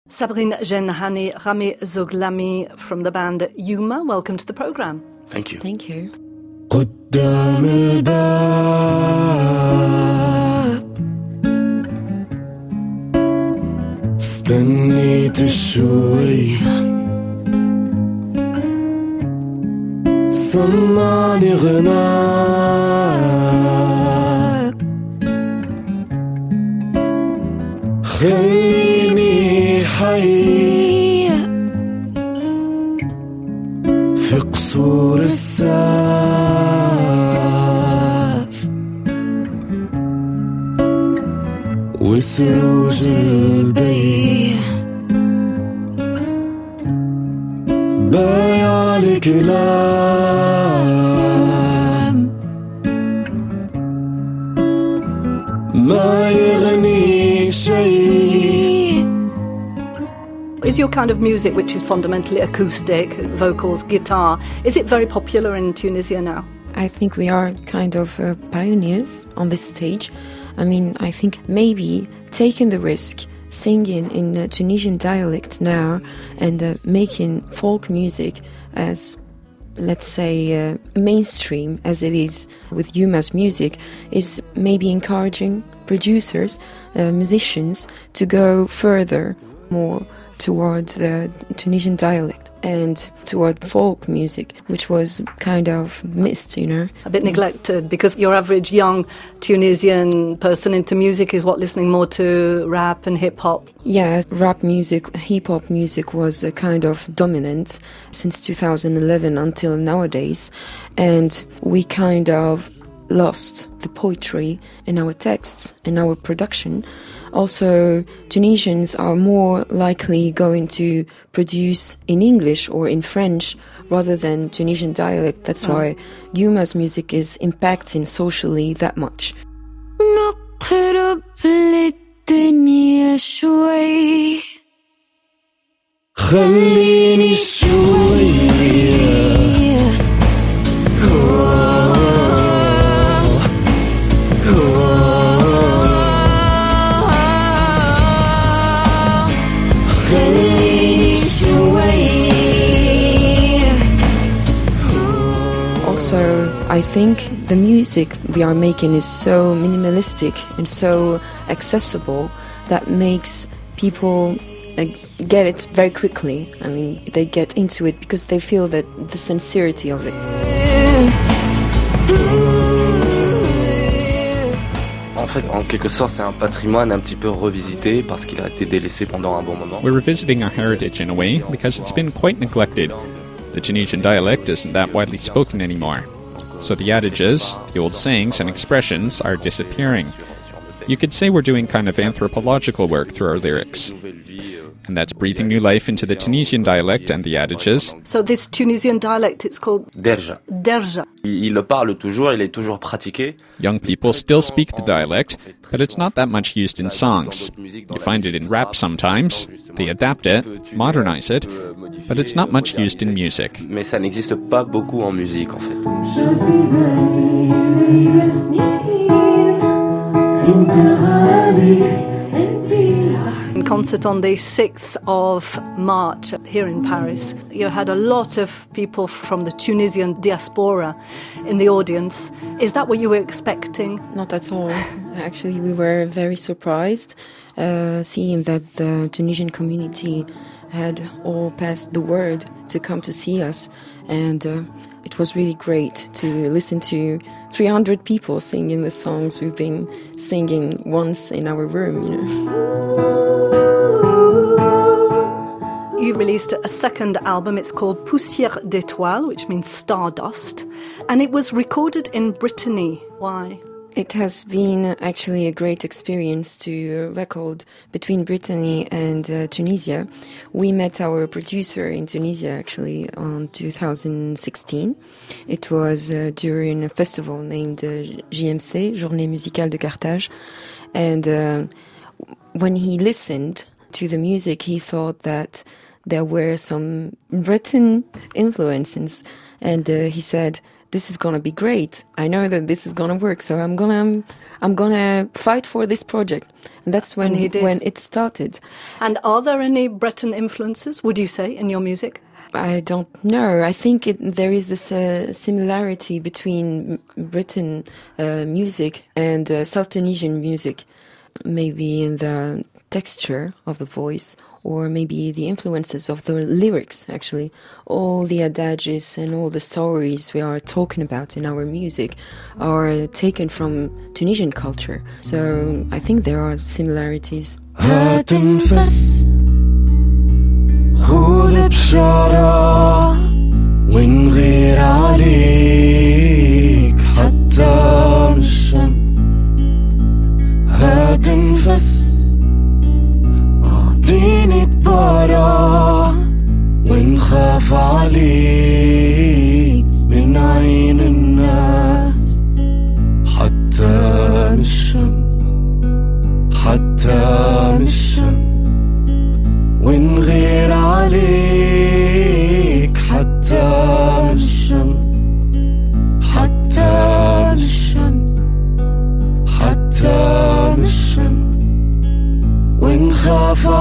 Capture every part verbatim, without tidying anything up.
Sabrine Jenhani, Rami Zoglami from the band Yuma, welcome to the programme. Thank you. Thank you. قدام الباب استنيت شوي سمعني غناك خليني حي في قصور الساف وسروج البي بايع الكلام ما يغني شيء. Is your kind of music, which is fundamentally acoustic, vocals, guitar, is it very popular in Tunisia now? I think we are kind of uh, pioneers on this stage. I mean, I think maybe taking the risk, singing in uh, Tunisian dialect now and uh, making folk music as, let's say, uh, mainstream as it is with Yuma's music is maybe encouraging producers, uh, musicians to go further, more towards the Tunisian dialect and toward folk music, which was kind of missed, you know. A bit neglected, because your average young Tunisian person into music is what, listening more to rap and hip-hop? Yeah, rap music, hip-hop music was uh, kind of dominant since two thousand eleven until nowadays, and we kind of lost the poetry in our texts, in our production. Also, Tunisians are more likely going to produce in English or in French rather than Tunisian dialect. That's oh. why Yuma's music is impacting socially that much. Also, I think the music we are making is so minimalistic and so accessible that makes people uh, get it very quickly. I mean, they get into it because they feel that the sincerity of it. En fait, en quelque sorte, c'est un patrimoine un petit peu revisité parce qu'il a été délaissé pendant un bon moment. We're revisiting our heritage in a way because it's been quite neglected. The Tunisian dialect isn't that widely spoken anymore. So the adages, the old sayings and expressions are disappearing. You could say we're doing kind of anthropological work through our lyrics. And that's breathing new life into the Tunisian dialect and the adages. So this Tunisian dialect, it's called Derja. Derja. Il le parle toujours, il est toujours pratiqué. Young people still speak the dialect, but it's not that much used in songs. You find it in rap sometimes. They adapt it, modernize it, but it's not much used in music. Mais ça n'existe pas beaucoup en musique, en fait. In concert on the sixth of March here in Paris, you had a lot of people from the Tunisian diaspora in the audience. Is that what you were expecting? Not at all. Actually, we were very surprised uh, seeing that the Tunisian community had all passed the word to come to see us, and uh, it was really great to listen to three hundred people singing the songs we've been singing once in our room, you know. You've released a second album. It's called Poussière d'étoiles, which means stardust, and it was recorded in Brittany. Why? It has been actually a great experience to record between Brittany and uh, Tunisia. We met our producer in Tunisia actually on two thousand sixteen. It was uh, during a festival named uh, J M C, Journée Musicale de Carthage. And uh, when he listened to the music, he thought that there were some Breton influences. And uh, he said, this is gonna be great. I know that this is gonna work, so I'm gonna I'm gonna fight for this project. And that's when And he did. when it started. And are there any Breton influences, would you say, in your music? I don't know. I think it, there is this uh, similarity between Breton uh, music and uh, South Tunisian music, maybe in the texture of the voice, or maybe the influences of the lyrics, actually. All the adages and all the stories we are talking about in our music are taken from Tunisian culture. So I think there are similarities. هتنفس خذ بشارة ونغير عليك حتى من الشمس هتنفس أعطيني تبارة ونخاف عليك من عين الناس حتى من الشمس حتى من الشمس ونغير عليك حتى من الشمس حتى من الشمس حتى من الشمس ونخاف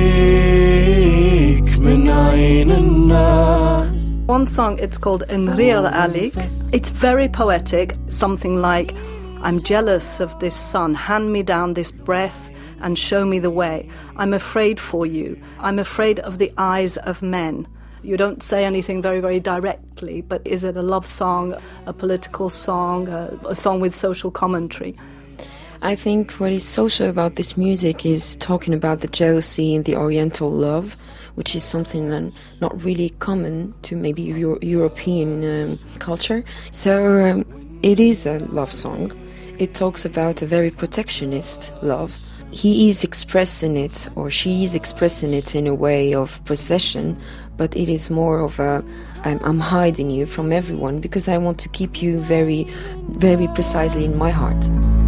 عليك من عين الناس. One song, it's called Enrir Alik. It's very poetic, something like, I'm jealous of this sun, hand me down this breath and show me the way. I'm afraid for you. I'm afraid of the eyes of men. You don't say anything very, very directly, but is it a love song, a political song, a, a song with social commentary? I think what is social about this music is talking about the jealousy and the Oriental love, which is something not really common to maybe Euro- European um, culture. So um, it is a love song. It talks about a very protectionist love. He is expressing it, or she is expressing it in a way of possession, but it is more of a, I'm, I'm hiding you from everyone because I want to keep you very, very precisely in my heart.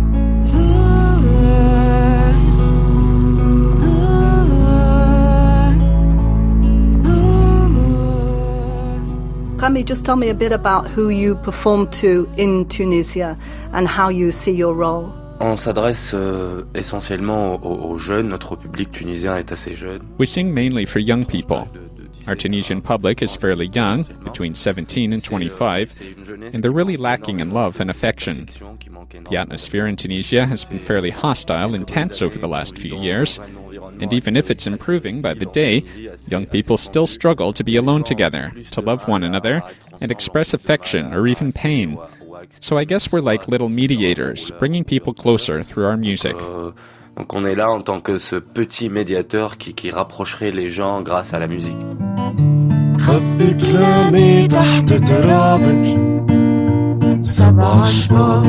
Rami, just tell me a bit about who you perform to in Tunisia and how you see your role. On s'adresse euh, essentiellement aux, aux jeunes, notre public tunisien est assez jeune. We sing mainly for young people. Our Tunisian public is fairly young, between seventeen and twenty-five, and they're really lacking in love and affection. The atmosphere in Tunisia has been fairly hostile and tense over the last few years, and even if it's improving by the day, young people still struggle to be alone together, to love one another, and express affection or even pain. So I guess we're like little mediators, bringing people closer through our music. Euh, donc on est là en tant que ce petit médiateur qui, qui rapprocherait les gens grâce à la musique. خبي كلامي تحت ترابك سبع أشبار.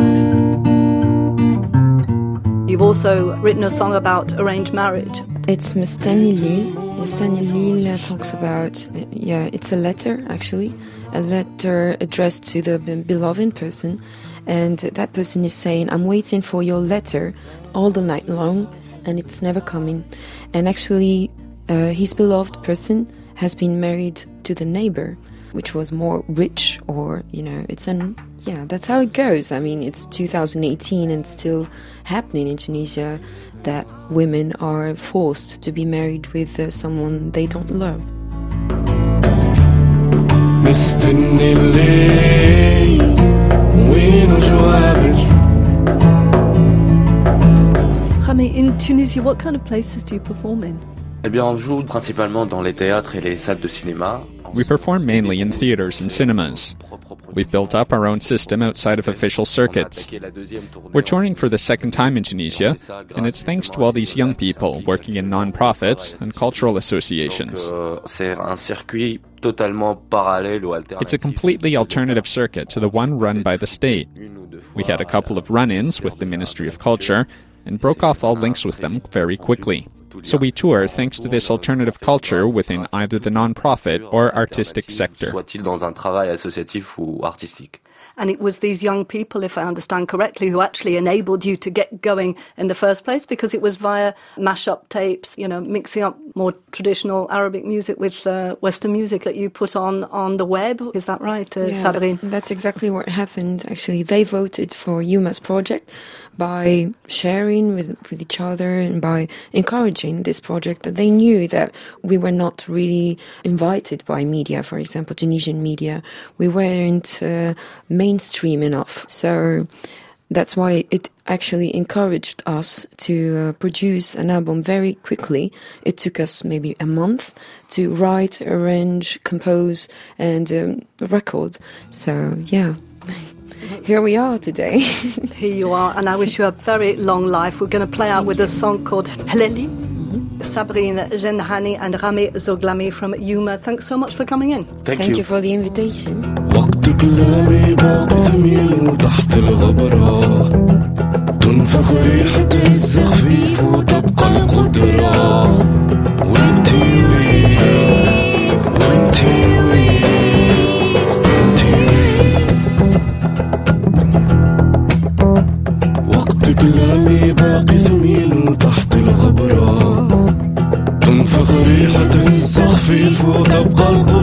You've also written a song about arranged marriage. It's Mestani Lil. Mestani Lil talks about, uh, yeah, it's a letter actually, a letter addressed to the be- beloved person, and that person is saying, I'm waiting for your letter all the night long, and it's never coming. And actually, uh, his beloved person has been married to the neighbor, which was more rich, or, you know, it's an, yeah, that's how it goes. I mean, it's two thousand eighteen and still happening in Tunisia that women are forced to be married with uh, someone they don't love. مستني الليل وين جوابك. Rami, in Tunisia, what kind of places do you perform in? Eh bien, on joue principalement dans les théâtres et les salles de cinéma. We perform mainly in theaters and cinemas. We've built up our own system outside of official circuits. We're touring for the second time in Tunisia, and it's thanks to all these young people working in non-profits and cultural associations. C'est un circuit totalement parallèle ou alternatif. It's a completely alternative circuit to the one run by the state. We had a couple of run-ins with the Ministry of Culture and broke off all links with them very quickly. So we tour thanks to this alternative culture within either the non-profit or artistic sector. Soit-il dans un travail associatif ou artistique. And it was these young people, if I understand correctly, who actually enabled you to get going in the first place, because it was via mash-up tapes, you know, mixing up more traditional Arabic music with uh, Western music that you put on, on the web. Is that right, uh, yeah, Sabrine? That, that's exactly what happened. Actually, they voted for Yuma's project by sharing with, with each other and by encouraging this project. They knew that we were not really invited by media, for example, Tunisian media. We weren't uh, mainstream enough. So that's why it actually encouraged us to uh, produce an album very quickly. It took us maybe a month to write, arrange, compose, and um, record. So, yeah. Here we are today. Here you are, and I wish you a very long life. We're going to play out with a song called Hleli. Mm-hmm. Sabrine Jenhani and Rami Zoglami from Yuma. Thanks so much for coming in. Thank, Thank you. you for the invitation. وقت كلامي باقي ثميل تحت الغبرة تنفخ ريحة الزخفيف وتبقى القدرة وانتي وين وانتي وين وانتي وقت كلامي باقي ثميل تحت الغبرة تنفخ ريحة الزخفيف وتبقى القدرة